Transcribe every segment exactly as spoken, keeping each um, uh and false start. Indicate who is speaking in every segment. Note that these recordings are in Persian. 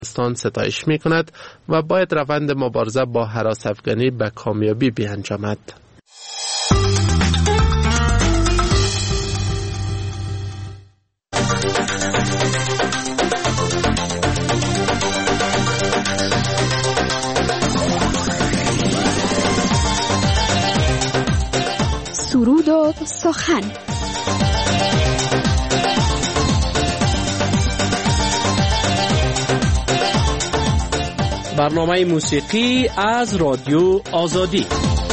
Speaker 1: افغانستان ستایش می کند و باید روند مبارزه با هراس افغانی به کامیابی بیانجامد.
Speaker 2: سرود و سخن.
Speaker 3: برنامه موسیقی از رادیو آزادی.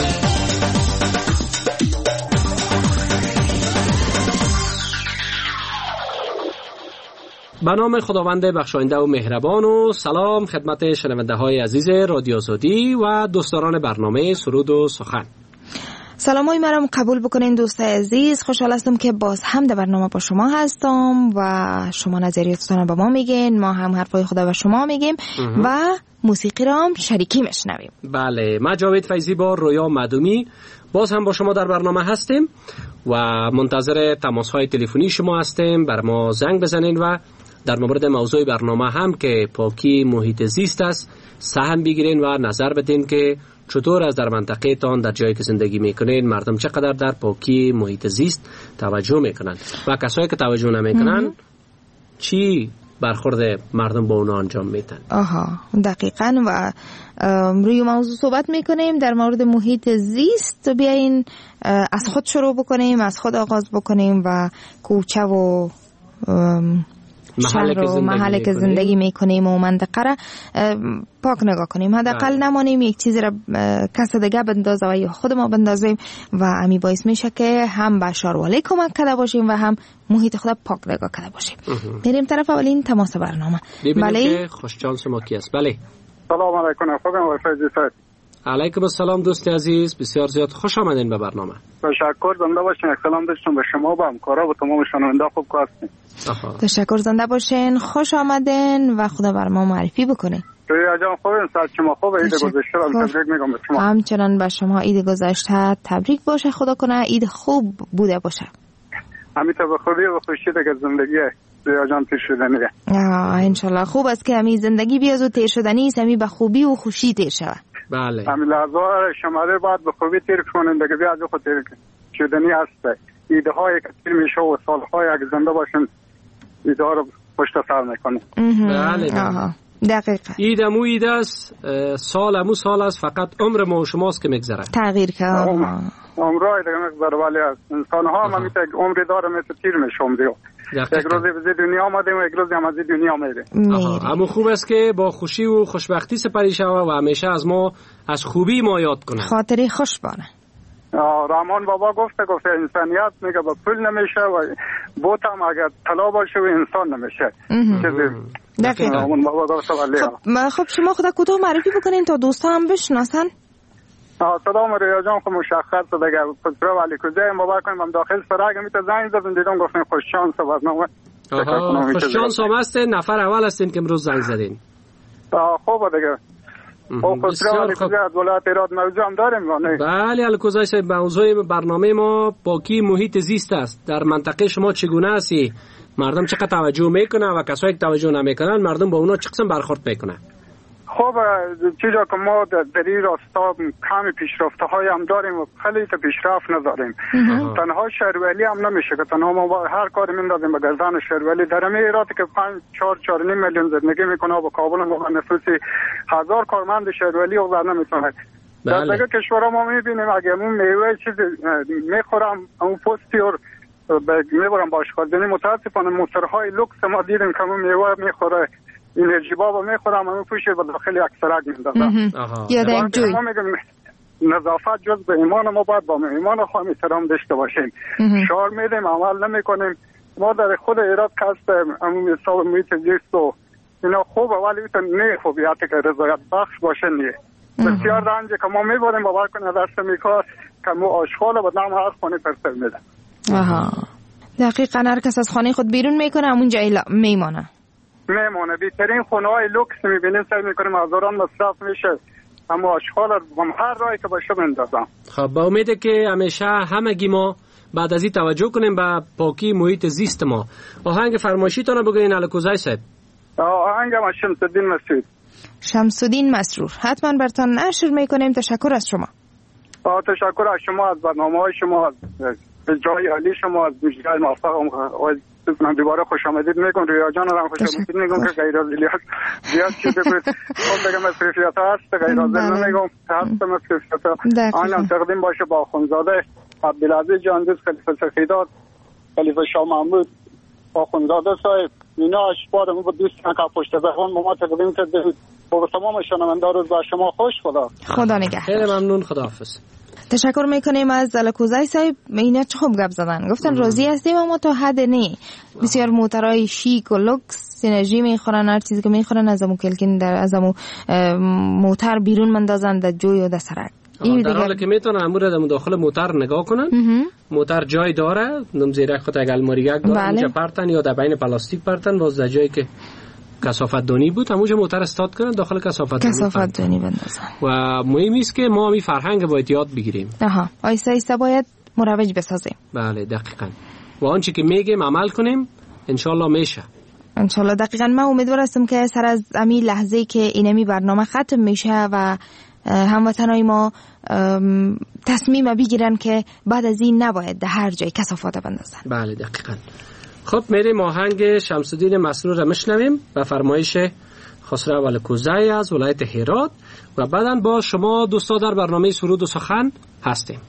Speaker 3: به نام خداوند بخشاینده و مهربان و سلام خدمت شنونده های عزیز رادیو آزادی و دوستداران برنامه سرود و سخن.
Speaker 4: سلامای مرا قبول بکنین دوست عزیز. خوشحال هستم که باز هم در برنامه با شما هستم و شما نظریاتتون به ما میگین، ما هم حرفای خدا به شما میگیم و موسیقی را هم شریکی میشنویم.
Speaker 3: بله، ما جاوید فیضی با رویا مدومی باز هم با شما در برنامه هستیم و منتظر تماس های تلفنی شما هستیم. بر ما زنگ بزنین و در مورد موضوع برنامه هم که پاکی محیط زیست است سهم بگیرین و نظر بدین که چطور از در منطقه تان در جایی که زندگی میکنین مردم چقدر در پاکی محیط زیست توجه میکنن و کسایی که توجه نمیکنن چی برخورد مردم با اونا انجام میدن.
Speaker 4: آها دقیقاً. و روی موضوع صحبت میکنیم در مورد محیط زیست. بیاین از خود شروع بکنیم، از خود آغاز بکنیم و کوچه و شهر و محله که زندگی میکنیم و منطقه را پاک نگاه کنیم. حداقل نمانیم یک چیزی را کس دیگه بندازه و یا خود ما بندازیم و امی باعث میشه که هم به شاروالی کمک کرده باشیم و هم محیط خود پاک نگاه کرده باشیم. میریم طرف اولین تماس برنامه.
Speaker 3: بله خوشچال شما کی است؟ بله
Speaker 5: سلام علیکم. خوبم فیضی صاحب.
Speaker 3: علیکم السلام دوست عزیز، بسیار زیاد خوش آمدین به برنامه.
Speaker 5: تشکر. زنده باشین. سلام داشتم به شما و همکارا و تمام شنونده خوب هستین.
Speaker 4: تشکر. زنده باشین، خوش آمدین و خدا بر ما معرفی بکنه.
Speaker 5: رویا جان خوبین؟ صحت شما خوبه؟ عید گذشته رو تبریک میگم به شما.
Speaker 4: همچنان به شما عید گذشته تبریک باشه. خدا کنه عید خوب بوده باشه.
Speaker 5: همیشه به خوبی و خوشی دیگه زندگی رویا جان تیر شدنیه.
Speaker 4: آه انشالله خوب است که همی زندگی بیاد و تیر شدنی است، همی به خوبی و خوشی تیر شود.
Speaker 3: بله.
Speaker 5: همین لحظه شماره بعد به خوبی تیر کنین دیگه بیا از خود تیر شدنی هست. ایده های که تیر میشه و سال های اگه زنده باشن ایده ها رو پشت سر میکنه.
Speaker 3: بله.
Speaker 4: آها دقیقاً.
Speaker 3: ایده مو ایده است، سال مو سال است، فقط عمر ما و شماست که میگذره.
Speaker 4: تغییر کرد.
Speaker 5: عمرای دیگه میگذره ولی انسان ها هم میشه عمری داره مثل تیر میشه عمری. یک روزی به دنیا آمدیم و یک روزی هم از دنیا میریم.
Speaker 3: اما خوب است که با خوشی و خوشبختی سپری شوه و همیشه از ما از خوبی ما یاد کنه.
Speaker 4: خاطری خوش بانه.
Speaker 5: رحمان بابا گفته گفته انسانیت میگه با پول نمیشه و بوت هم اگر طلا باشه و انسان نمیشه.
Speaker 4: دقیقاً.
Speaker 5: رحمان بابا گفته ولی
Speaker 4: خب خب شما خدا کوتاه معرفی بکنین تا دوستا هم بشناسن.
Speaker 5: سلام رویا جان. خب مشخص دیگه پسر ولی کجای ما با کنیم داخل سراغ میته زنگ زدن دیدم گفتن خوش شانس برنامه.
Speaker 3: آها خوش شانس هم هستین، نفر اول هستین که امروز زنگ زدین.
Speaker 5: خوبه دیگه. خب پسر ولی کجای از ولایت ایراد موضوع هم داریم و نه؟
Speaker 3: بله الکوزای صاحب، موضوع برنامه ما پاکی محیط زیست است. در منطقه شما چگونه هستی؟ مردم چقدر توجه میکنه و کسایی که توجه نمیکنن مردم با اونا چه قسم برخورد میکنه؟
Speaker 5: خب چیزا که ما در این راستا کمی پیشرفته های هم داریم و خیلی تا پیشرفت نداریم. تنها شهرولی هم نمیشه که تنها ما هر کاری میندازیم به گردن شهرولی. در همه ایراتی که پنج چهار چهار نیم میلیون زندگی میکنه و کابل و نفوسی هزار کارمند شهرولی و نمیتونه. در دیگه کشورها ما میبینیم اگه اون میوه چیزی میخورم اون پستی و میبرم باشخوردنی متاسفانه موترهای لوکس ما دیدیم که اون میوه میخوره انرژی بابا میخورم همون پوشه به داخل اکسرک میندازم.
Speaker 4: یادم جوی
Speaker 5: ما میگم نظافت جز به ایمان ما باید با ایمان خواهم احترام داشته باشیم. شعار میدیم عمل نمیکنیم. ما در خود ایراد کستیم همون حساب محیط زیست و اینا خوبه ولی نه خوبیتی که رضایت بخش باشه نیه. بسیار رنجه که ما میباریم باور کنه درست میکار که ما آشغال و بدنام هر خانه پرسل میدن.
Speaker 4: آها دقیقا. هر کس از خانه خود بیرون میکنه همون جایی میمانه
Speaker 5: میمونه. بیترین خونه های لوکس میبینیم سعی میکنیم هزاران مصرف میشه اما آشغال هم هر راهی که باشه بندازم.
Speaker 3: خب با امیده که همیشه همگی ما بعد از این توجه کنیم به پاکی محیط زیست ما. آهنگ فرمایشیتون رو بگوین الکوزای صاحب.
Speaker 5: آهنگم از شمس‌الدین مسعود.
Speaker 4: شمس‌الدین مسرور، حتما برتان نشر میکنیم. تشکر از شما.
Speaker 5: آه تشکر از شما، از برنامه‌های شما، از جای عالی شما، از دوستان موفقم. من دوباره خوش آمدید میگم. ریا جان رو خوش آمدید میگم که غیر از الیاس زیاد شده بود. خب بگم مصرفیات هست، غیر از نمیگم هست مصرفیات. آنم تقدیم باشه با آخوندزاده عبدالعزیز جان دوست خلیفه سخیدات، خلیفه شاه محمود آخوندزاده صاحب، اینا اشبار ما دوستان که پشت زبان ما تقدیم کردیم. با تمام شنوندگان روز با شما خوش. خدا
Speaker 4: خدا نگهدار.
Speaker 3: خیلی ممنون، خداحافظ.
Speaker 4: تشکر میکنیم از زلکوزای صاحب. اینا چه خوب گپ زدن، گفتن راضی هستیم اما تا حد نه. بسیار موترهای شیک و لوکس انرژی میخورن، هر چیزی که میخورن از امو کلکین در از امو موتر بیرون مندازن در جوی و در سرک.
Speaker 3: این در حالی که میتونه امور در داخل موتر نگاه کنن. موتر جای داره، نم زیرک خود اگه الماریگک داره اونجا پرتن یا در بین پلاستیک پرتن، باز در جایی که کثافت دانی بود همونجا موتر استارت کنن، داخل کثافت
Speaker 4: کثافت دانی بندازن.
Speaker 3: و مهم است که ما می فرهنگ باید یاد بگیریم.
Speaker 4: آها، آیسته آیسته باید مروج بسازیم.
Speaker 3: بله دقیقاً. و آنچه که میگیم عمل کنیم انشالله میشه.
Speaker 4: انشالله. دقیقاً. من امیدوار هستم که سر از امی لحظه که اینمی برنامه ختم میشه و هموطنای ما تصمیم بگیرن که بعد از این نباید در هر جای کثافات بندازن.
Speaker 3: بله دقیقاً. خب میریم آهنگ شمس‌الدین مسرور را میشنویم و فرمایش خسرو ولکوزی از ولایت هرات و بعداً با شما دوستا در برنامه سرود و سخن هستیم.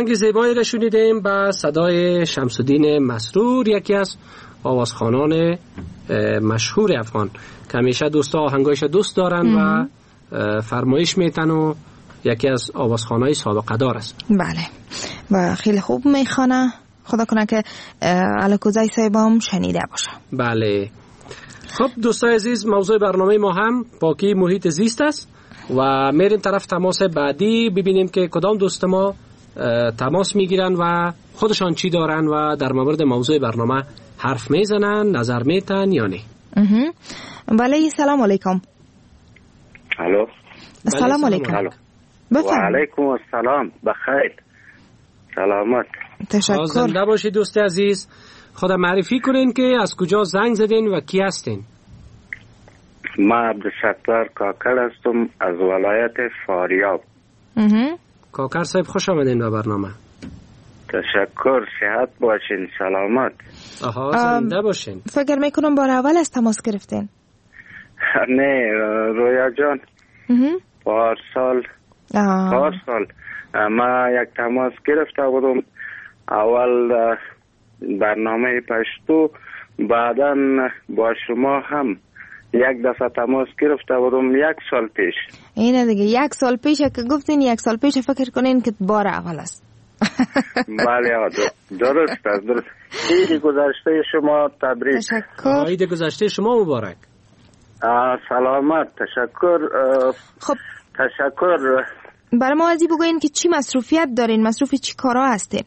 Speaker 3: آهنگ زیبایی را شنیدیم با صدای شمس الدین مسرور، یکی از آوازخوانان مشهور افغان که همیشه دوستا آهنگایش دوست دارن و فرمایش میتن و یکی از آوازخوانای سابقه دار است.
Speaker 4: بله و خیلی خوب میخوانه. خدا کنه که الکوزای صاحبام شنیده باشه.
Speaker 3: بله. خب دوستای عزیز، موضوع برنامه ما هم پاکی محیط زیست است و میریم طرف تماس بعدی ببینیم که کدام دوست ما تماس میگیرن و خودشان چی دارن و در مورد موضوع برنامه حرف میزنن، نظر میتن یا نه.
Speaker 4: بله سلام علیکم.
Speaker 6: الو.
Speaker 4: سلام علیکم.
Speaker 6: و علیکم السلام. بخیر. سلامت.
Speaker 4: تشکر.
Speaker 3: زنده باشید دوست عزیز. خدا معرفی کنین که از کجا زنگ زدین و کی هستین؟
Speaker 6: ما عبدالستار کاکر هستم از ولایت فاریاب.
Speaker 3: کاکر صاحب خوش آمدین به برنامه.
Speaker 6: تشکر. صحت باشین. سلامت.
Speaker 3: آها زنده باشین.
Speaker 4: فکر میکنم بار اول از تماس گرفتین.
Speaker 6: نه رویا جان پارسال پارسال ما یک تماس گرفته بودم، اول برنامه پشتو، بعدا با شما هم یک دفعه تماس گرفته بودم یک سال پیش.
Speaker 4: اینه دیگه یک سال پیش که گفتین، یک سال پیش فکر کنین که بار اول است.
Speaker 6: بله درست است. درست. عید گذشته شما تبریک.
Speaker 4: تشکر.
Speaker 3: عید گذشته شما مبارک.
Speaker 6: سلامت. تشکر.
Speaker 4: خب
Speaker 6: تشکر.
Speaker 4: برای ما ازی بگوین که چی مصروفیت دارین، مصروف چی کارا هستین؟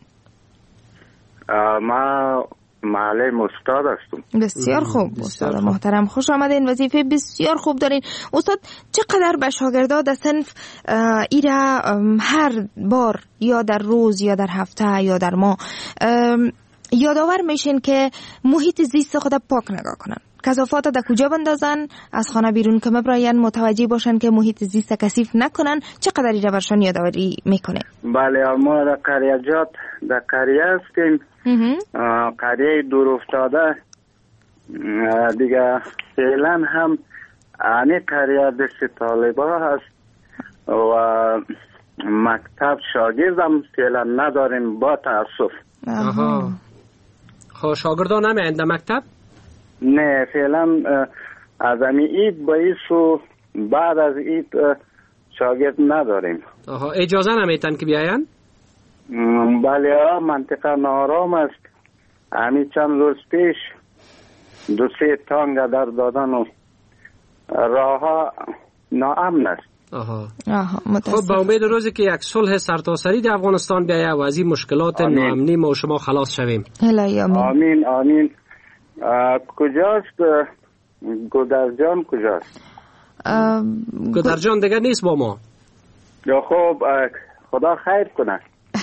Speaker 6: ما معلم استاد هستم.
Speaker 4: بسیار خوب استاد محترم، خوش آمدین. وظیفه بسیار خوب دارین استاد. چقدر به شاگردان در صنف ایره هر بار یا در روز یا در هفته یا در ماه یادآور میشین که محیط زیست خود پاک نگاه کنن، کثافات در کجا بندازن، از خانه بیرون که مبراین متوجه باشن که محیط زیست کثیف نکنن؟ چقدر ایره برشان یادآوری میکنه؟
Speaker 6: بله ما در قریجات در قریه هستیم، قریه دور افتاده دیگه. فعلا هم آنی قریه دست طالبا هست و مکتب شاگردم فعلا نداریم با تاسف.
Speaker 3: آها. خب شاگردان نمیاین در مکتب؟
Speaker 6: نه فعلا از امی عید با ایسو بعد از عید شاگرد نداریم.
Speaker 3: آها اجازه نمیتن که بیاین؟
Speaker 6: بله منطقه نارام است. امی چند روز پیش دو سه تانگ در دادن و راه ناامن است.
Speaker 3: آها.
Speaker 4: آها
Speaker 3: خب با امید روزی که یک صلح سرتاسری در افغانستان بیایه و از این مشکلات ناامنی ما و شما خلاص شویم.
Speaker 4: الهی آمین.
Speaker 6: آمین آمین. کجاست گودرجان؟ کجاست
Speaker 3: گودرجان؟ دیگه نیست با ما.
Speaker 6: یا خب خدا خیر کنه.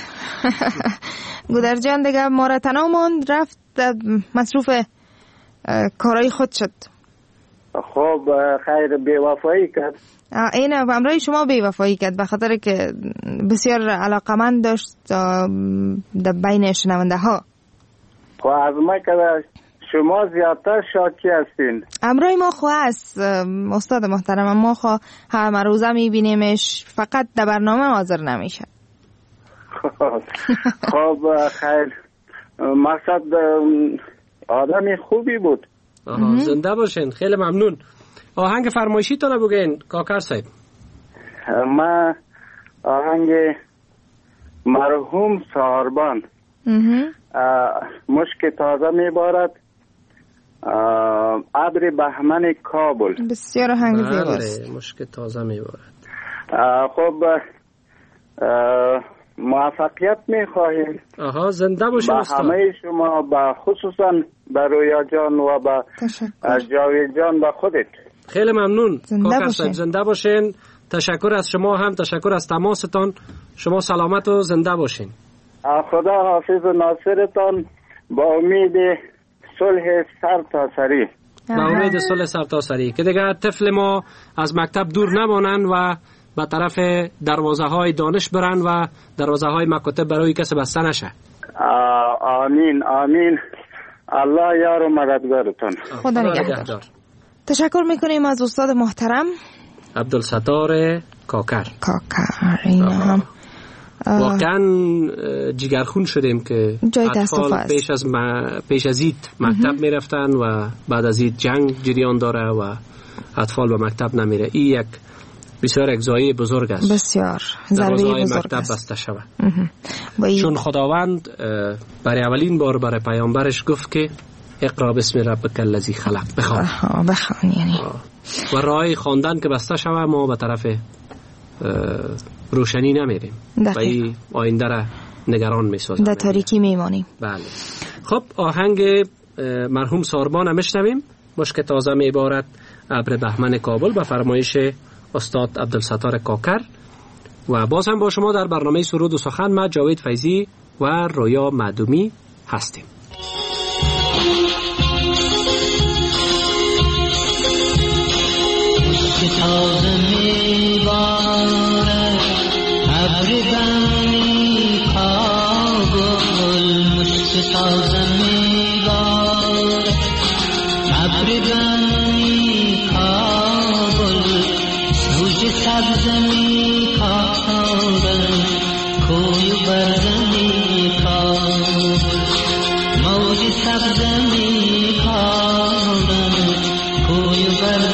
Speaker 4: گودرجان دیگه ما را تنها ماند، رفت مصروف کارهای خود شد.
Speaker 6: خب خیر بی‌وفایی کرد.
Speaker 4: اینه امرای شما بی‌وفایی کرد به خاطر که بسیار علاقمند داشت در بین شنونده ها.
Speaker 6: خب از ما که شما زیادتر شاکی هستین.
Speaker 4: امرای ما خواه است استاد محترم، ما خواه همه روزه میبینیمش، فقط در برنامه حاضر نمیشه.
Speaker 6: خب خیر، مقصد آدمی خوبی بود.
Speaker 3: آها زنده باشین. خیلی ممنون. آهنگ فرمایشی تا بگین کاکر صاحب.
Speaker 6: ما آهنگ مرحوم سهاربان مشک تازه میبارد، ابر بهمن کابل.
Speaker 4: بسیار آهنگ زیباست.
Speaker 3: مشک تازه میبارد.
Speaker 6: خب موفقیت میخواهیم.
Speaker 3: آها زنده باشید استاد.
Speaker 6: با همه شما، با خصوصا با رویا جان و با جاوید جان با خودت.
Speaker 3: خیلی ممنون کاکر صاحب، زنده باشین. تشکر از شما هم، تشکر از تماستان. شما سلامت و زنده باشین.
Speaker 6: خدا حافظ و ناصرتان. با امید صلح سرتاسری.
Speaker 3: با امید صلح سرتاسری که دیگه طفل ما از مکتب دور نمانن و به طرف دروازه های دانش برن و دروازه های مکاتب برای کسی بسته نشه.
Speaker 6: آمین آمین. الله یار و مددگارتان.
Speaker 4: خدا نگهدار. تشکر میکنیم از استاد محترم
Speaker 3: عبدالستار کاکر.
Speaker 4: کاکر اینا هم
Speaker 3: واقعا جگرخون شدیم که اطفال پیش از ما پیش از اید مکتب می رفتن و بعد از اید جنگ جریان داره و اطفال به مکتب نمیره. این یک بسیار یک ضایعه بزرگ است،
Speaker 4: بسیار ضربه بزرگ
Speaker 3: مکتب
Speaker 4: است.
Speaker 3: بسته شود. چون خداوند برای اولین بار برای پیامبرش گفت که اقرا بسم ربک الذی خلق، بخوان
Speaker 4: بخوان یعنی
Speaker 3: و راه خواندن که بسته شود ما به طرف روشنی نمیریم و این آینده را نگران میسازیم،
Speaker 4: در تاریکی میمانیم.
Speaker 3: بله. خب آهنگ مرحوم ساربان هم میشنویم. مشک تازه میبارد ابر بهمن کابل به فرمایش استاد عبدالستار کاکر. و باز هم با شما در برنامه سرود و سخن ما جاوید فیضی و رویا معدومی هستیم.
Speaker 7: تازه میبارد ابر بهمن کابل، مشک تازه میبارد ابر بهمن کابل، سوز سبز میکارد کوی و برز میکارد، موج سبز میکارد کوی و برز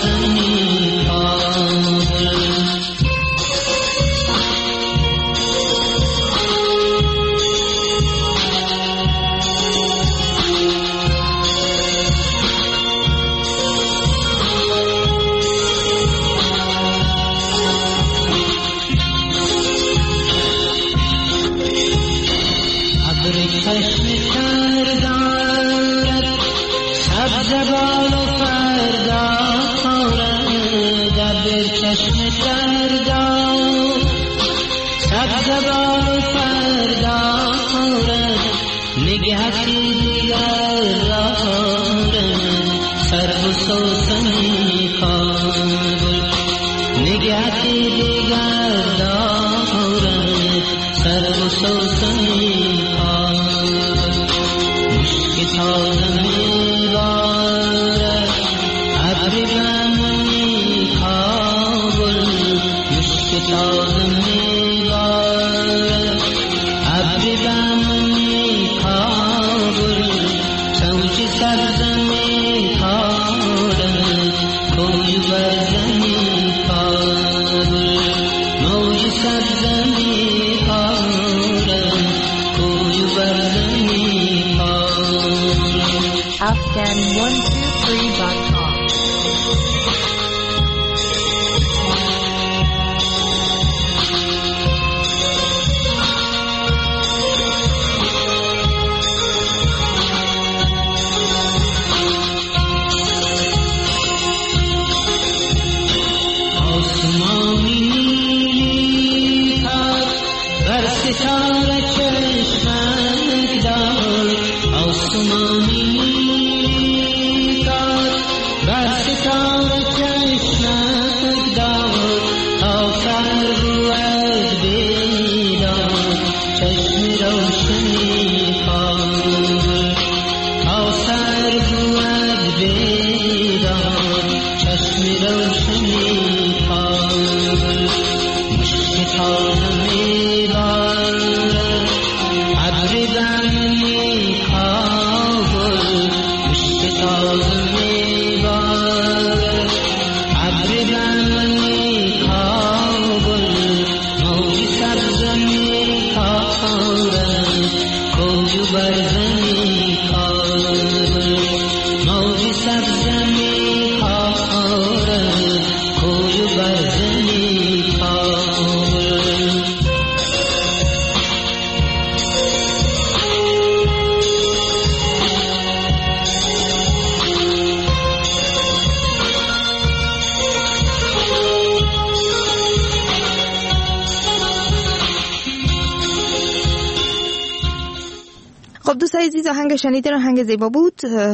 Speaker 8: afghan one two three dot com.
Speaker 4: خب دوستای عزیز، آهنگ شنیدین آهنگ زیبا بود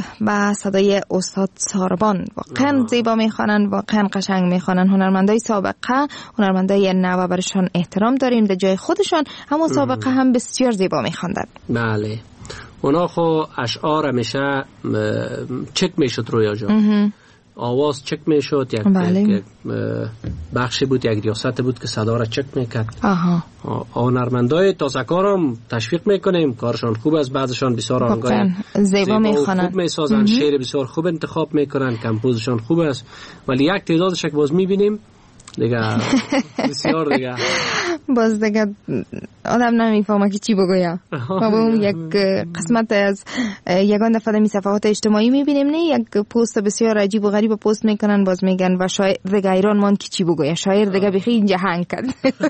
Speaker 4: با صدای استاد ساربان. واقعا زیبا میخوانن، واقعا قشنگ میخوانن. هنرمندای سابقه، هنرمندای نو برشان احترام داریم در جای خودشان، اما سابقه هم بسیار زیبا میخواندن.
Speaker 3: بله، اونا خو اشعار همیشه چک میشد رویا جان. آواز چک میشد، یک
Speaker 4: بله.
Speaker 3: بخشی بود، یک ریاست بود که صدا را چک میکرد.
Speaker 4: آها.
Speaker 3: هنرمندای تازه کارم تشویق میکنیم، کارشان خوب است، بعضشان بسیار آهنگای
Speaker 4: زیبا میخوانند،
Speaker 3: خوب میسازند، شعر بسیار خوب انتخاب میکنند، کمپوزشان خوب است، ولی یک تعدادش که باز میبینیم دیگه بسیار دیگه
Speaker 4: باز دیگه آدم نمیفهمه که چی بگویم. ما به اون یک قسمت از یگان دفعه می صفحات اجتماعی میبینیم، نه یک پست بسیار عجیب و غریب پست میکنن، باز میگن و شاعر دیگه ایران مان که چی بگویم، شاعر دیگه بخی اینجا هنگ کرد.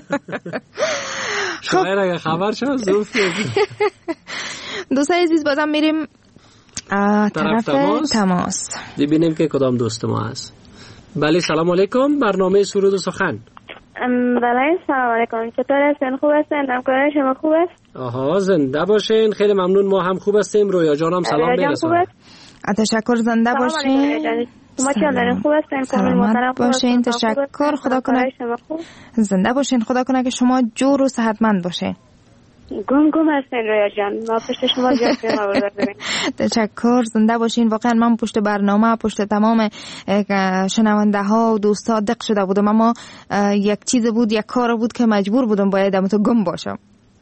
Speaker 3: شاعر اگه خبر شد زوفی.
Speaker 4: دوستای عزیز بازم میریم طرف تماس, تماس.
Speaker 3: ببینیم که کدام دوست ما هست. بله سلام علیکم، برنامه سرود و سخن.
Speaker 9: بله سلام علیکم، چطور هستین؟ خوب هستین؟ همکارای شما خوب است؟
Speaker 3: آها زنده باشین، خیلی ممنون، ما هم خوب هستیم. رویا جانم سلام برسونید.
Speaker 4: تشکر، زنده باشین.
Speaker 9: شما چطورین؟ خوب هستین؟
Speaker 4: سلامت باشین، تشکر، خدا کنه زنده باشین، خدا کنه که شما جور و صحتمند باشین.
Speaker 9: گم گم هستین رویا جان، ما پشت شما جا داریم.
Speaker 4: تشکر، زنده باشین. واقعا من پشت برنامه، پشت تمام شنونده ها و دوستا دق شده بودم، اما یک چیز بود، یک کار بود که مجبور بودم باید تو گم باشم.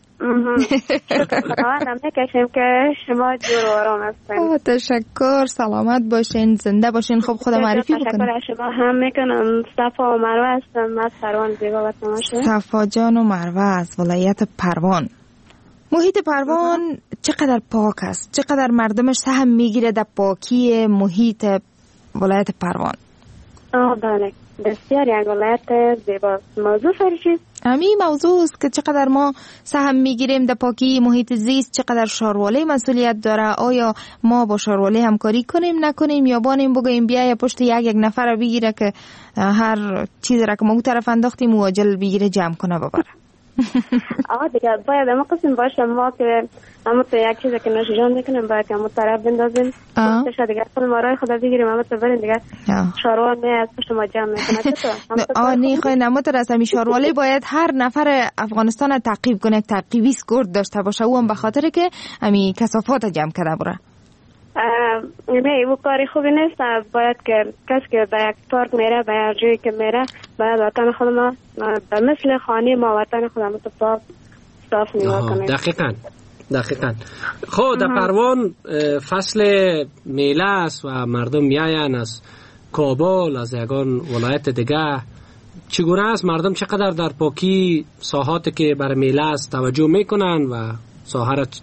Speaker 9: شکر نمیکشیم که شما جور و آرام هستین.
Speaker 4: تشکر، سلامت باشین، زنده باشین. خب خدا معرفی بکنم.
Speaker 9: تشکر شما هم میکنم. صفا و مروه هستم از پروان، زیبا وطن باشه.
Speaker 4: صفا جان و مروه از ولایت پروان. محیط پروان چقدر پاک است، چقدر مردمش سهم میگیره در پاکی محیط ولایت پروان.
Speaker 9: آه بله، بسیار یک ولایت زیباست. موضوع فرشید؟
Speaker 4: همین موضوع است که چقدر ما سهم میگیریم در پاکی محیط زیست، چقدر شارواله مسئولیت داره. آیا ما با شارواله همکاری کنیم نکنیم، یا بانیم بگویم بیا پشت یک یک نفر رو بگیره که هر چیز را که ما اون طرف انداختیم مواجل بگیره جمع کنه ببره.
Speaker 9: آه دیگه باید اما قسم باشه، ما که اما تو یک چیزی که نشجان میکنیم باید که اما طرف بندازیم پشت دیگه خود ما رای خدا بگیریم، اما تو بریم دیگه شاروال نه از پشت ما جمع میکنه.
Speaker 4: آه نه خواهی نمو تو رسمی شارواله باید هر نفر افغانستان تعقیب کنه، تعقیبی سکورت داشته باشه، او هم به خاطر که همی کسافات جمع کرده بره.
Speaker 9: نه او کاری خوبی نیست. باید که کسی که به یک پارک میره، به یک جایی که میره، باید وطن خود ما به مثل خانه ما وطن خود ما پاک صاف نگاه کنیم.
Speaker 3: دقیقاً دقیقاً. خب در پروان فصل میله است و مردم میاین از کابل، از یگان ولایت دیگه. چگونه است مردم چقدر در پاکی ساحاتی که برای میله است توجه میکنن و ساحه را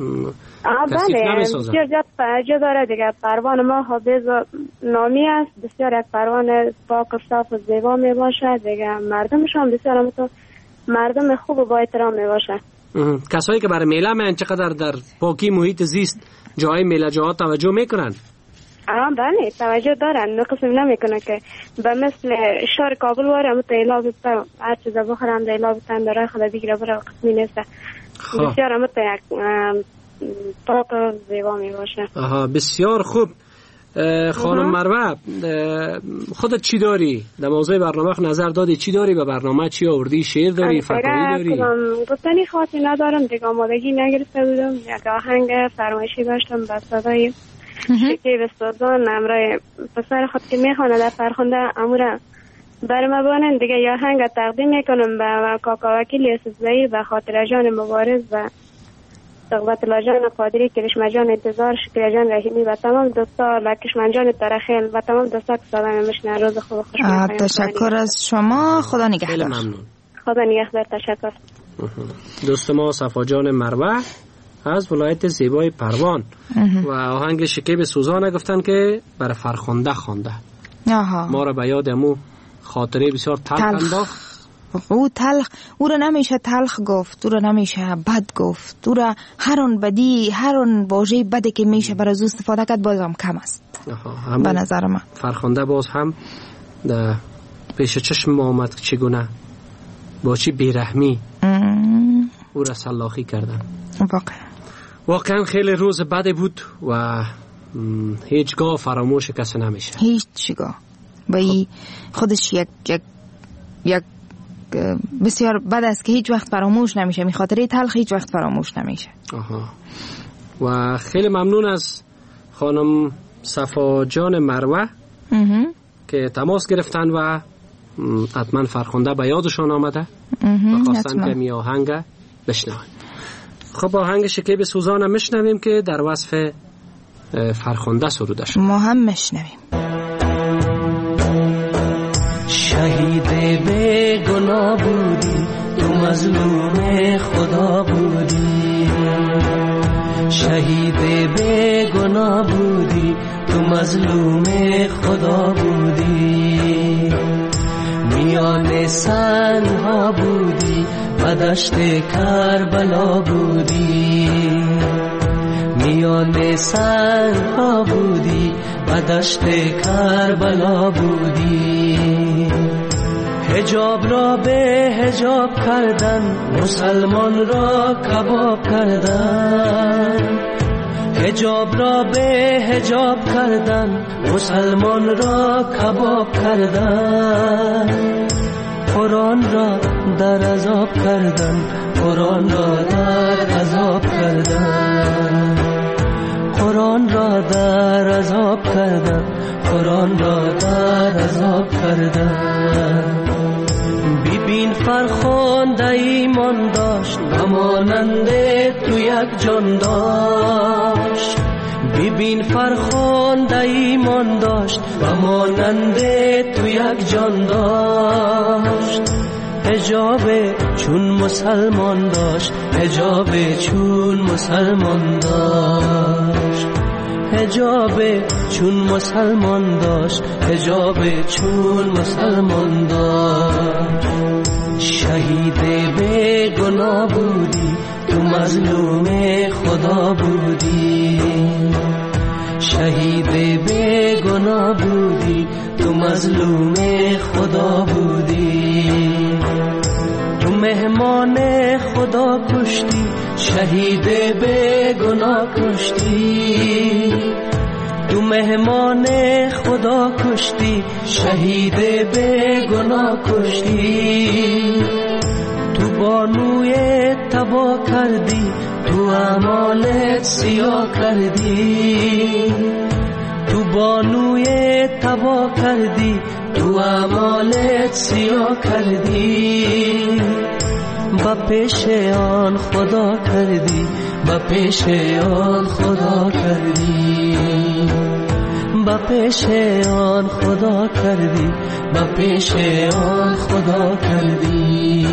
Speaker 3: کثیف نمیسازن؟
Speaker 9: بسیار جا داره دیگه. پروان ما حافظ نامی است، بسیار یک پروان پاک و صاف و زیبا می باشه دیگه. مردمش هم بسیار هم تو مردم خوب و با احترام می باشه.
Speaker 3: کسایی که برای میله میان چقدر در پاکی محیط زیست جای میله جاها توجه میکنن؟
Speaker 9: آه بله توجه دارن، نقصم نمیکنه که به مثل شهر کابل واره هم تو ایلا بیتن هر چیزا بخورم در ایلا بیتن داره خدا بگیره برای قسمی نیسته. بسیار هم تو یک پاک و زیبا می باشه.
Speaker 3: آها بسیار خوب. خانم مروه خودت چی داری؟ در موضوع برنامه نظر دادی، چی داری به برنامه؟ چی آوردی؟ شعر داری؟ فقری داری؟
Speaker 9: گفتنی خاطی ندارم دیگه، آمادگی نگرفته بودم. یک آهنگ فرمایشی داشتم به صدای شکیب سوزان امرای پسر خود که میخوانه در فرخنده اموره برای ما بانن دیگه. یا آهنگ تقدیم میکنم به کاکا وکیل یوسف زایی، به خاطر جان مبارز و صحبت لاجان قادری، کرشمه جان انتظار، شکر جان رحیمی و تمام دوستا لکشمن جان ترخیل و تمام دوستا که سلام میشنن. روز خوب خوش بخیر.
Speaker 4: تشکر از شما، خدا نگهدار.
Speaker 3: ممنون.
Speaker 9: خدا نگهدار. تشکر.
Speaker 3: دوست ما صفا جان مروه از ولایت زیبای پروان و آهنگ شکیب سوزان گفتن که برای فرخنده خوانده. ما را به یاد امو خاطره بسیار تلخ انداخت.
Speaker 4: او تلخ، او را نمیشه تلخ گفت، او را نمیشه بد گفت، او را هر اون بدی، هر اون واژه بدی که میشه برای از استفاده کرد باز هم کم است به نظر من.
Speaker 3: فرخنده باز هم در پیش چشم ما آمد که چگونه با چی بیرحمی او را سلاخی کردن.
Speaker 4: واقعا
Speaker 3: واقعا خیلی روز بده بود و هیچگاه فراموش کسی نمیشه،
Speaker 4: هیچگاه. با این خودش یک یک یک بسیار بد است که هیچ وقت فراموش نمیشه. می خاطره تلخ هیچ وقت فراموش نمیشه.
Speaker 3: آها. و خیلی ممنون از خانم صفا جان مروه که تماس گرفتن و حتما فرخنده به یادشان آمده و خواستن که می آهنگ بشنویم. خب آهنگ شکیب سوزان میشنویم که در وصف فرخنده سروده شد.
Speaker 4: ما هم میشنویم.
Speaker 7: شهید بے گناه بودی تو مظلوم خدا بودی، شهید بے گناه بودی تو مظلوم خدا بودی، میان سنگ ها بودی و دشت کربلا بودی، میان سنگ ها بودی و دشت کربلا بودی، حجاب را به حجاب کردن مسلمان را کباب کردن، حجاب را به حجاب کردن مسلمان را کباب کردن، قرآن را در عذاب کردن، قرآن را در عذاب کردن، قرآن را در عذاب کردن، قرآن را در عذاب کردن. ببین فرخنده ایمان داشت و مانند تو یک جان داشت، ببین فرخنده ایمان داشت و مانند تو یک جان داشت، حجاب چون مسلمان داشت، حجاب چون مسلمان داشت، حجاب چون مسلمان داشت، حجاب چون مسلمان داشت. شهید بے گناه بودی تو مظلوم خدا بودی، شهید بے گناه بودی تو مظلوم خدا بودی، تو مهمان خدا کشتی شهید بے گناه کشتی، تو مهمان خدا کشتی شهید بے گناه کشتی، تو بانوی تبا کردی تو اعمالت سیاه کردی، تو بانوی تبا کردی تو اعمالت سیاه کردی، با پیش آن خدا کردی، با پیش آن خدا کردی، با پیش آن خدا کردی، با پیش آن خدا کردی.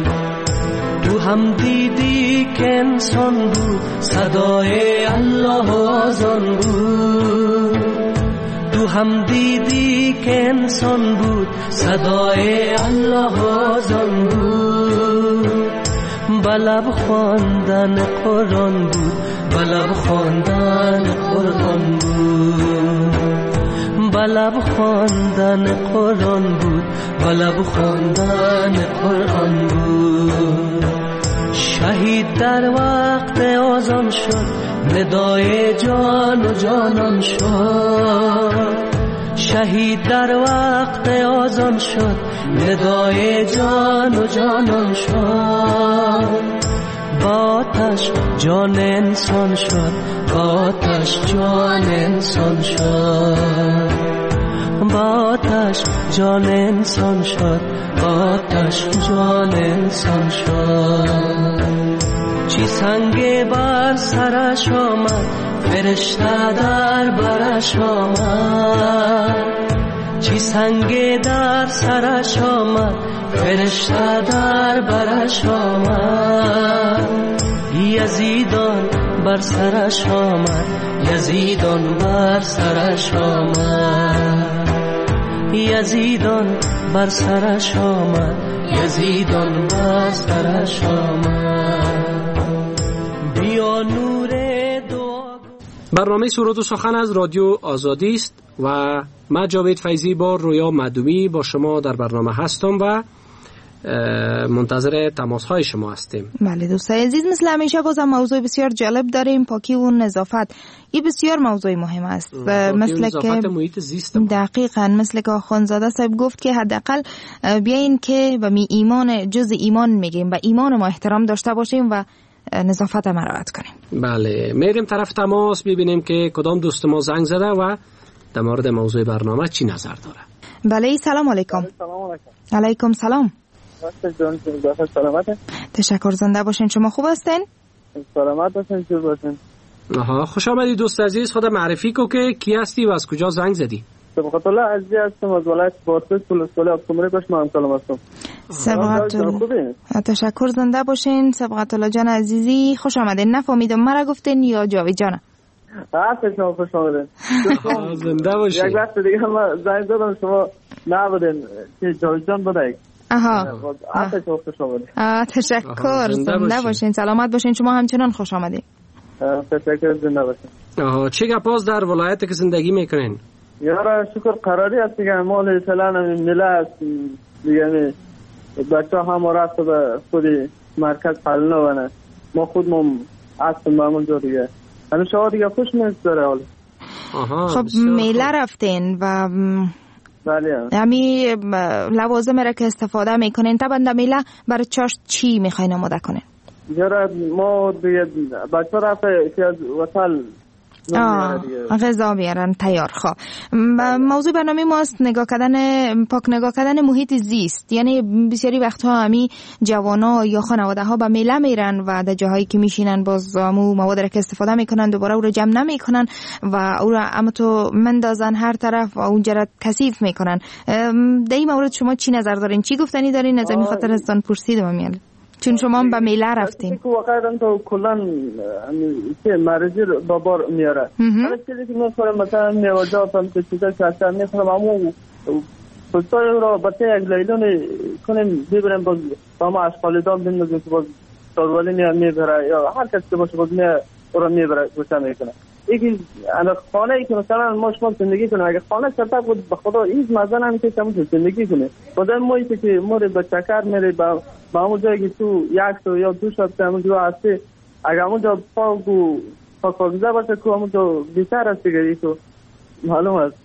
Speaker 7: تو هم دیدی که انسان بود صدای الله آزان بود، تو هم دیدی که انسان بود صدای الله آزان بود، بلب خواندن قرآن بود، بلب خواندن قرآن بود، بلب خواندن قرآن بود، بلب خواندن قرآن بود. شهید در وقت آذان شد ندای جان و جانان شد، شهید در وقت آذان شد ندای جان و جانان شد، با آتش جان انسان شد، با آتش جان انسان شد، با آتش جان انسان شد، با آتش جان انسان شد. چی سنگ بر سرش آمد فرشته در برش آمد، چی سنگ در سرش آمد فرشته در برش آمد، یزیدان بر سرش آمد، یزیدان بر سرش آمد، یزیدان بر سرش آمد، یزیدان بر سرش آمد. بیا نور دعا.
Speaker 3: برنامه سرود و سخن از رادیو آزادی است و من جاوید فیضی با رویا مدومی با شما در برنامه هستم و منتظر تماس های شما هستیم.
Speaker 4: بله دوستای عزیز، مثل همیشه بازم موضوع بسیار جالب داریم. پاکی و نظافت این بسیار موضوع مهم است. مثل که
Speaker 3: محیط زیست
Speaker 4: دقیقاً مثل که آخوندزاده صاحب گفت که حداقل بیاین که و می ایمان جز ایمان میگیم و ایمان ما احترام داشته باشیم و نظافت ما رعایت کنیم.
Speaker 3: بله میریم طرف تماس ببینیم که کدام دوست ما زنگ زده و در مورد موضوع برنامه چی نظر داره؟
Speaker 4: بله سلام علیکم.
Speaker 6: سلام علیکم.
Speaker 4: علیکم سلام.
Speaker 6: جان جان سلامت.
Speaker 4: تشکر، زنده باشین. شما خوب هستین؟
Speaker 6: سلامت باشین، خوب باشین.
Speaker 3: آها، خوش آمدید دوست عزیز. خود معرفی کو که کی هستی و از کجا زنگ زدی؟
Speaker 6: سبقت الله عزیزی هستم از ولایت بادغیس پلسکوله اکتوبر کش ما سلام هستم.
Speaker 4: سبقت الله. تشکر، زنده باشین. سبقت الله جان عزیزی خوش آمدین. نفهمیدم مرا گفتین یا جاوید جان؟
Speaker 6: آره شما خوش آمدین.
Speaker 3: زنده باشین.
Speaker 6: یک وقت دیگه ما زنگ زدم شما نبودین که جاوید جان بودید.
Speaker 4: آها.
Speaker 6: آره شما خوش آمدید.
Speaker 4: تشکر، زنده باشین. سلامت باشین. شما همچنان خوش آمدین.
Speaker 6: تشکر، زنده باشین.
Speaker 3: آها، چه گپاس در ولایت که زندگی میکنین؟
Speaker 6: یارا شکر قراری هست دیگه، مال سلام مله است دیگه. بچه هم رفت به خودی مرکز پلنه ونه ما خود ما اصل معمول جو دیگه همه شما دیگه خوش میست داره حالا.
Speaker 4: خب میله رفتین و
Speaker 6: بله
Speaker 4: همی لوازم را که استفاده میکنین تا بنده میله برای چاش چی میخواین آماده کنین؟
Speaker 6: یارا ما دیگه بچه رفت که از وصل
Speaker 4: غذا بیارن تیار. خواه موضوع برنامه ماست نگاه کردن، پاک نگاه کردن محیط زیست. یعنی بسیاری وقتها همی جوانا یا خانواده ها به میله میرن و در جاهایی که میشینن باز امو مواد را که استفاده میکنن دوباره او را جمع نمیکنن و او را اما تو مندازن هر طرف و اونجا را کثیف میکنن. در این مورد شما چی نظر دارین؟ چی گفتنی دارین؟ از این خاطر ازتان پرسیدم میاد چون شما هم به میله رفتین.
Speaker 6: واقعا تو کلان چه مرضی با بار میاره. من چیزی که میخورم مثلا میوه‌جات هم که چیزا که اصلا میخورم همون پستای رو بچه یک لیلون کنیم ببرم باز با ما اشغالیدان بندازیم که باز ساروالی میاد میبره یا هر کسی که باشه باز میاد او رو میبره گوشه میکنه. یکی انا خانه ای که مثلا ما شما زندگی کنیم اگه خانه چرتا بود به خدا هیچ مزه نمیشه که همون زندگی کنیم. بعد محیطی که مورد به چکر میره با با همون جایی که تو یک تو یا دو شب همون جا هستی اگه همون جا پاک و پاکیزه باشه که همون جا بیشتر هست دیگه تو معلوم است.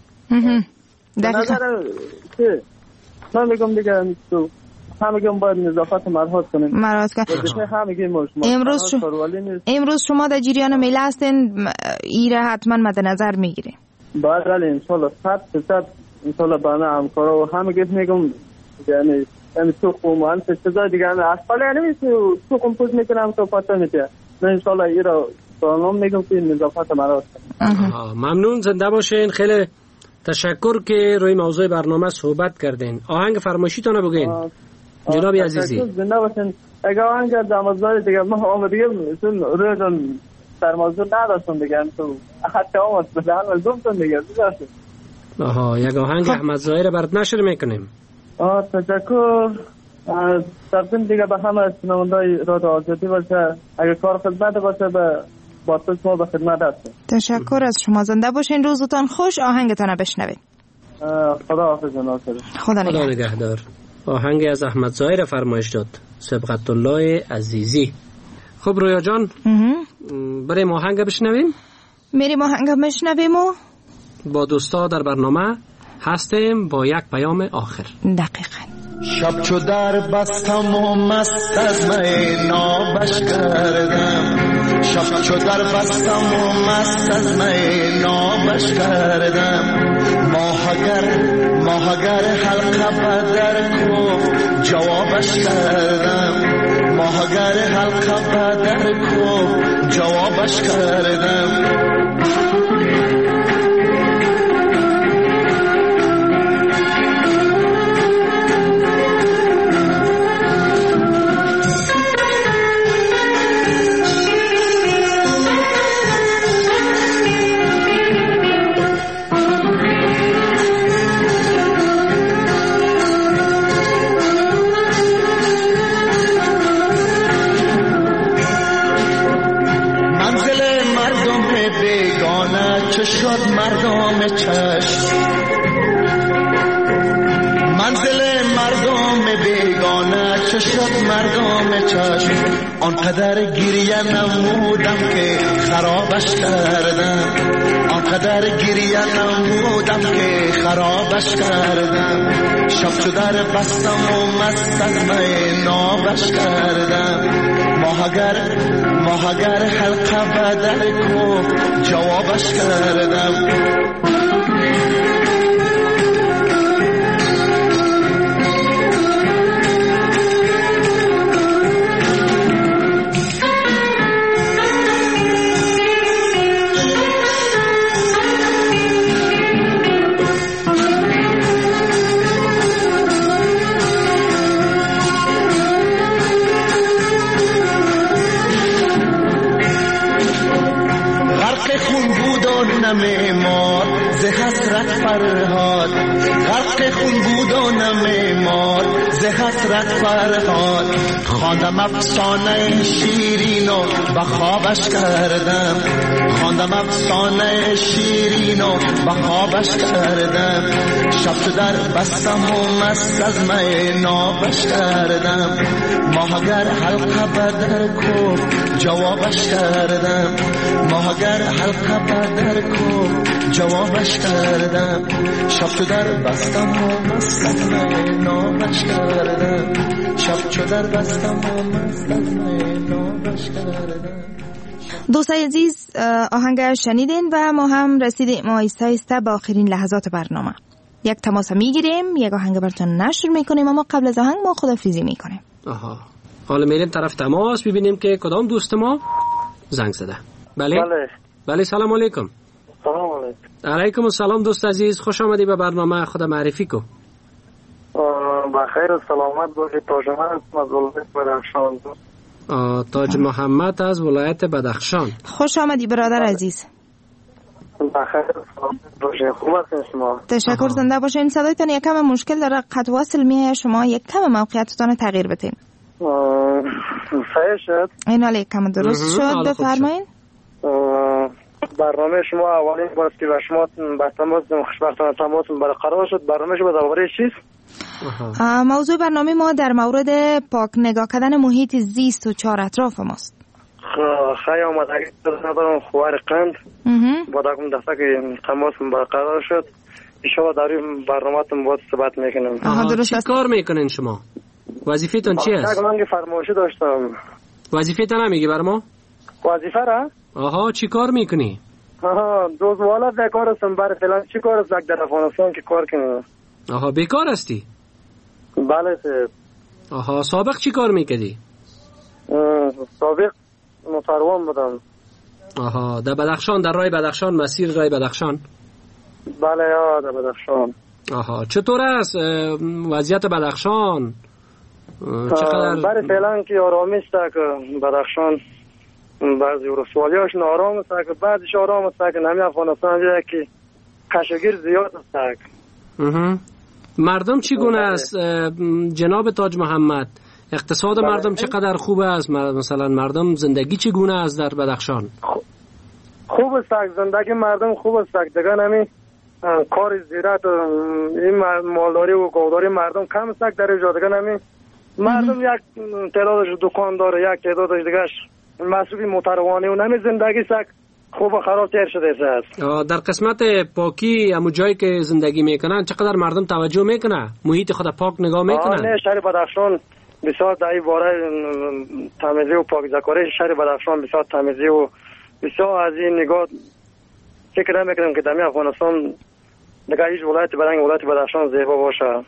Speaker 4: دقیقا
Speaker 6: که من میگم دیگه تو همگیم باید نظافت مرحاض کنیم.
Speaker 4: مرحاض
Speaker 6: کنیم.
Speaker 4: امروز شما امروز شما در جریان میله هستین، ایره حتما مد نظر میگیریم.
Speaker 6: بله انشالله صد درصد انشالله بنا همکارا و همه گفت میگم یعنی یعنی تو قومان چیزای دیگه نه اصلا یعنی تو کمپوز میکنم تو پاتا میشه. من انشالله ایرا سلام میگم که نظافت مرحاض کنیم.
Speaker 3: ممنون، زنده باشین. خیلی تشکر که روی موضوع برنامه صحبت کردین. آهنگ فرمایشیتون بگین جناب عزیزی.
Speaker 6: زنده باشین. اگه آهنگ دامازدار دیگه ما آمدیم چون روزن سرمازدور نداشتم دیگه تو حتی آمد بدهن و دومتون دیگه داشتم.
Speaker 3: آها، یک آهنگ احمد ظاهر برات نشر میکنیم.
Speaker 6: آه تشکر. سبتون دیگه به همه شنوندای رادیو آزادی باشه. اگه کار خدمت باشه به باطل ما به خدمت هستیم.
Speaker 4: تشکر از شما، زنده باشین. روزتان خوش. آهنگتان بشنوید.
Speaker 6: خدا حافظ جناب.
Speaker 4: خدا
Speaker 3: نگهدار. آهنگ از احمد ظاهر فرمایش داد سبقت الله عزیزی. خب رویا جان بریم آهنگ بشنویم.
Speaker 4: میریم آهنگ بشنویم و
Speaker 3: با دوستا در برنامه هستیم با یک پیام آخر.
Speaker 4: دقیقاً.
Speaker 10: شب چو در بستم و مست از می نابش کردم، شب چو در بستم و مست از می نابش کردم. ماهگر ماهگر حلقه بدر کو جوابش کردم، ماهگر حلقه بدر کو جوابش کردم. شد مردم چشم منزل مردم بیگانه چه شد مردم چشم. آنقدر گریه نمودم که خرابش کردم، آنقدر گریه نمودم که خرابش کردم. شب چو در بستم و مست از می نابش کردم. ماهگر ماهگر حلقه بدر کو جوابش کردم. مار ز حسرت فرهاد غرق خون بود و نمیمار ز حسرت فرهاد خواندم افسانه شیرین و به خوابش کردم خواندم افسانه شیرین و به خوابش کردم شب تو در بستم و مست از می نابش کردم ماه اگر حلقه بدر کو جوابش کردم ماه اگر حلقه بدر کو جوابش کردم شب تو در بستم و مست از می نابش کردم شب تو در بستم و مست از می نابش کردم.
Speaker 4: دوستای عزیز آهنگ شنیدین و ما هم رسیدیم آهسته آهسته به آخرین لحظات برنامه. یک تماس میگیریم، یک آهنگ براتون نشر میکنیم، اما قبل از آهنگ ما خداحافظی میکنیم.
Speaker 3: آها. حالا میریم طرف تماس ببینیم که کدام دوست ما زنگ زده. بله.
Speaker 11: بله.
Speaker 3: بله سلام علیکم.
Speaker 11: سلام علیکم.
Speaker 3: علیکم السلام دوست عزیز، خوش آمدی به برنامه. خدا معرفی کو.
Speaker 11: بخیر و سلامت باشید. تاج محمد از ولایت بدخشان.
Speaker 3: تاج محمد از ولایت بدخشان.
Speaker 4: خوش آمدی برادر عزیز.
Speaker 11: بخیر و سلامت باشید. خوب هستین شما؟
Speaker 4: تشکر، زنده باشین. صدایتان یک کم مشکل داره، قطع وصل میه، شما یک کم موقعیتتان تغییر بدین.
Speaker 11: صحیح شد.
Speaker 4: این حالا یک کم درست شد. بفرمایید.
Speaker 11: برنامه شما اولین بار که به شما به تماس خوشبختانه تماس برقرار شد. برنامه شما درباره چیست؟
Speaker 4: موضوع برنامه ما در مورد پاک نگاه کردن محیط زیست و چهار اطراف ماست.
Speaker 11: خیلی آمدگی ندارم خوار قند با داکم دفعه که تماس برقرار شد ایشالا در این برنامه تون باید صحبت میکنم.
Speaker 3: چی کار میکنین شما؟ وظیفه تان چی است؟
Speaker 11: من فرمایشی داشتم.
Speaker 3: وظیفه تان نمیگی بر ما؟
Speaker 11: وظیفه را؟
Speaker 3: آها، چی کار میکنی؟
Speaker 11: آها، دوز والا بیکار هستم. برای فعلا چی کار است در افغانستان که کار کنیم؟
Speaker 3: آها، بیکار هستی؟
Speaker 11: بله سید.
Speaker 3: آها، سابق چی کار میکردی؟
Speaker 11: سابق متروان بودم.
Speaker 3: آها، در بدخشان، در رای بدخشان، مسیر رای بدخشان؟
Speaker 11: بله یا در بدخشان.
Speaker 3: آها، چطور است وضعیت بدخشان؟
Speaker 11: چقدر برای فعلا که آرامیش تا که بدخشان بعضی ورسوالیاش نارام است که بعضیش آرام است که نمی افغانستان جایی که کشگیر زیاد است.
Speaker 3: مردم چی گونه است جناب تاج محمد؟ اقتصاد مردم چقدر خوب است؟ مثلا مردم زندگی چی گونه است در بدخشان؟
Speaker 11: خوب است، زندگی مردم خوب است. دیگه نمی کار زیرات این مالداری و گاوداری مردم کم است در اینجا. دیگه نمی مردم یک تعدادش دکان داره، یک تعدادش دیگهش مصرفی متروانی و نمی زندگی است خوب و خراب تر شده است.
Speaker 3: در قسمت پاکی همون جایی که زندگی میکنن چقدر مردم توجه میکنه؟ محیط خود پاک نگاه میکنن؟
Speaker 11: نه، شهر بدخشان بسیار در این باره تمیزی و پاکیزه‌کاری شهر بدخشان بسیار تمیزی و بسیار از این نگاه فکر نمیکنم که در افغانستان دیگه هیچ ولایت برنگ ولایت بدخشان زیبا باشه.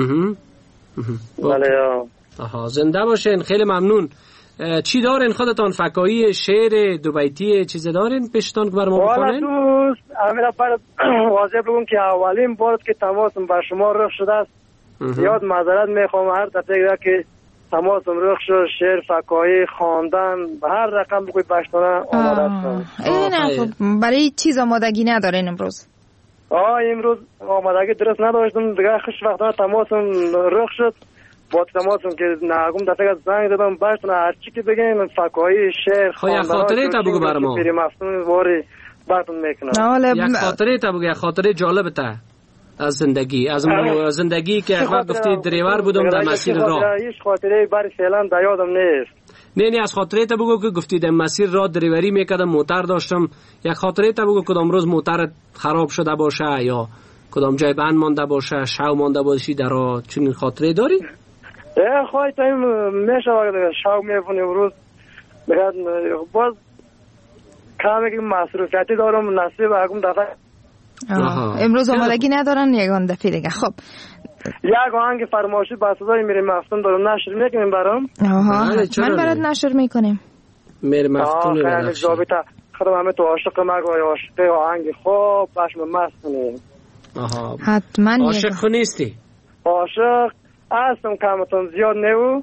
Speaker 11: بله.
Speaker 3: آها، زنده باشین. خیلی ممنون. چی دارین خودتان؟ فکایی، شعر، دو بیتی چیز دارین پیشتان که بر ما بخونین؟
Speaker 11: والا دوست امیلا برات واضح بگم که اولین بار که تماسم بر شما رخ شده است زیاد معذرت میخوام. هر دفعه که تماسم رخ شد شعر، فکایی، خواندن به هر رقم بگوی بشتانه آماده هستم.
Speaker 4: این خب برای چیز آمادگی ندارین امروز؟
Speaker 11: آه امروز آمادگی درست نداشتم دیگه. خوشبختانه تماسم رخ شد. با تماسم که نگم دفعه از زنگ دادم باشتون هرچی که بگین فکایی، شعر،
Speaker 3: خواندن. یک خاطره تا بگو بر ما.
Speaker 11: پیری مفتون واری براتون میکنم.
Speaker 3: یک خاطره تا بگو، یک خاطره جالب تا از زندگی، از زندگی که وقت گفتی دریور بودم در مسیر راه.
Speaker 11: هیچ خاطره برای فعلا در یادم نیست.
Speaker 3: نه نه، از خاطره تا بگو که گفتی در مسیر راه دریوری میکردم، موتر داشتم. یک خاطره تا بگو کدام روز موتر خراب شده باشه یا کدام جای بند مانده باشه، شو مانده باشی در راه. چنین خاطره داری؟
Speaker 11: اه خواهی تایم میشه شو میفونی روز بگرد باز کمی که مصروفیتی دارم نصیب اگم دفعه.
Speaker 4: امروز آمادگی ندارن یگان دفعه دیگه. خب
Speaker 11: یک آهنگ فرمایشی با صدای میری مفتون دارم نشر میکنیم برام.
Speaker 4: آها من برات نشر میکنیم.
Speaker 3: میری مفتون
Speaker 11: خیلی جابیتا خودم همه تو عاشق مگوی عاشق آهنگ خوب پشم مست کنیم.
Speaker 3: آها
Speaker 4: حتما.
Speaker 3: عاشق خو نیستی؟
Speaker 11: عاشق هستم کمتون زیاد نیو.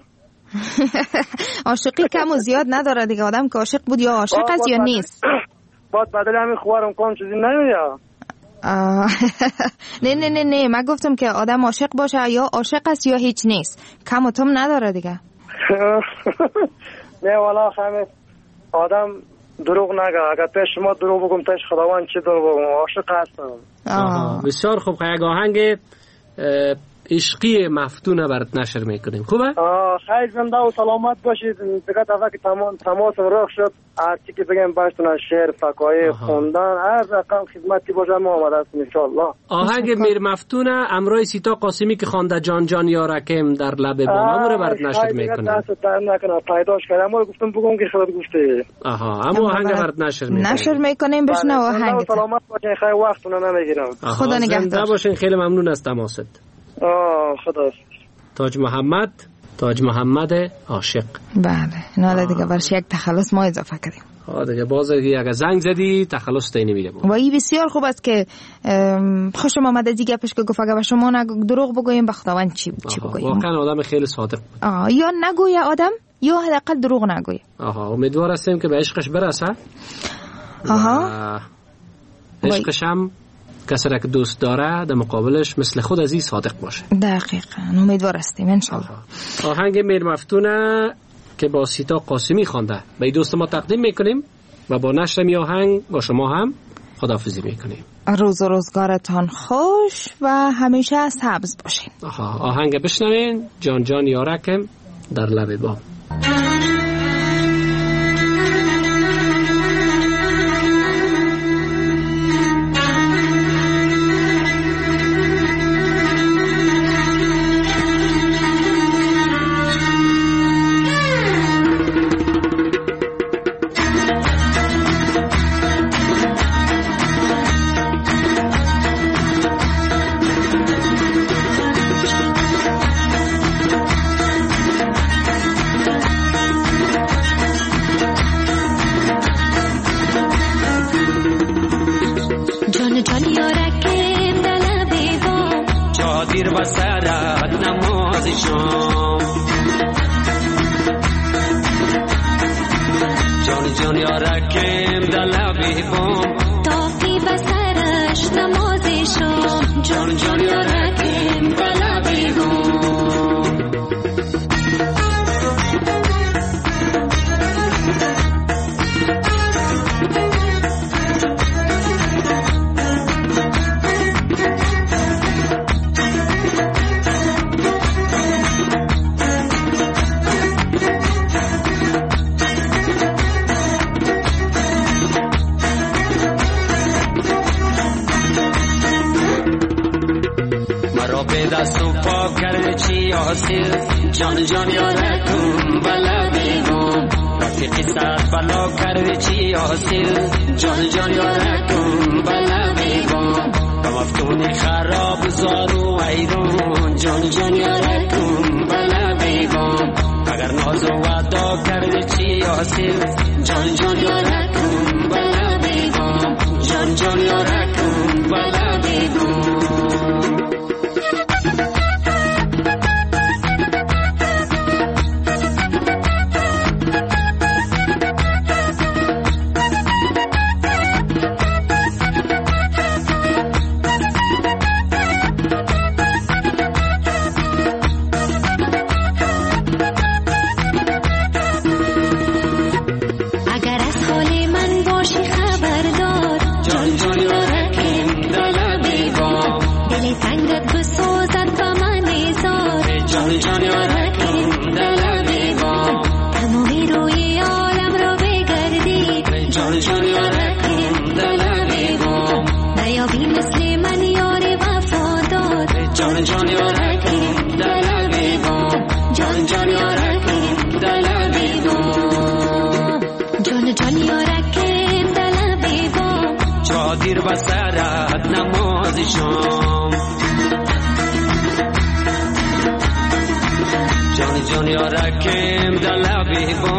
Speaker 4: عاشقی کم و زیاد نداره دیگه. آدم که عاشق بود یا عاشق است یا نیست.
Speaker 11: باید بدل همین خوارم کن چیزی نمیده.
Speaker 4: نه نه نه نه من گفتم که آدم عاشق باشه یا عاشق است یا هیچ نیست، کم و تم نداره دیگه.
Speaker 11: نه والا همه آدم دروغ نگه، اگر پیش شما دروغ بگم پیش خداوند چی دروغ بگم، عاشق هستم.
Speaker 3: بسیار خوب. یک آهنگ عشقی مفتونه برات نشر میکنیم. خوبه؟
Speaker 11: خیلی زنده و سلامت باشید. دیگه دفعه که تمام تماس رخ شد هر چی که بگم براتون شعر فکایی خوندن هر رقم خدمتی باشه ما آماده هستیم ان شاء الله.
Speaker 3: آهنگ میر مفتونه امرای سیتا قاسمی که خوانده جان جان یارکم در لب بام رو برات نشر میکنیم.
Speaker 11: دست در نکنه پیداش کردم ما گفتم بگم که خودت گفته.
Speaker 3: آها اما آهنگ برات نشر میکنیم.
Speaker 4: نشر میکنیم بشنو آهنگ.
Speaker 11: سلامت باشین، خیلی وقتتون نمیگیرم.
Speaker 4: خدا نگهدار
Speaker 3: باشین. خیلی ممنون از تماست.
Speaker 11: آه خدا.
Speaker 3: تاج محمد، تاج محمد عاشق.
Speaker 4: بله نه دیگه برش یک تخلص ما اضافه کردیم.
Speaker 3: ها دیگه باز اگه زنگ زدی تخلص تینی میده.
Speaker 4: و این بسیار خوب است که خوشم آمد از دیگه پیش که گفت اگه شما دروغ بگوییم به خداوند چی چی بگوییم.
Speaker 3: واقعا آدم خیلی صادق بود.
Speaker 4: آه یا نگویه آدم یا حداقل دروغ نگویه.
Speaker 3: آها امیدوار هستیم که به عشقش برسه.
Speaker 4: آها
Speaker 3: عشقش هم کسی را که دوست داره در مقابلش مثل خود از این صادق باشه.
Speaker 4: دقیقاً امیدوار هستیم ان شاء الله.
Speaker 3: آهنگ میر مفتونه که با سیتا قاسمی خوانده به دوست ما تقدیم میکنیم و با نشر می آهنگ با شما هم خداحافظی میکنیم.
Speaker 4: روز و روزگارتان خوش و همیشه سبز باشین.
Speaker 3: آها آهنگ بشنوین جان جان یارکم در لب بام.
Speaker 12: جان جان یارکم بلا بیگم رفیقی سر بلا کردی چی حاصل جان جان یارکم بلا بیگم به مفتونی خراب زارو ایرون جان جان یارکم بلا بیگم اگر ناز و وعدا کردی چی حاصل جان جان یارکم بلا بیگم جان جان یارکم بلا بیگم بسرت نماز شام جان جان یارکم در لب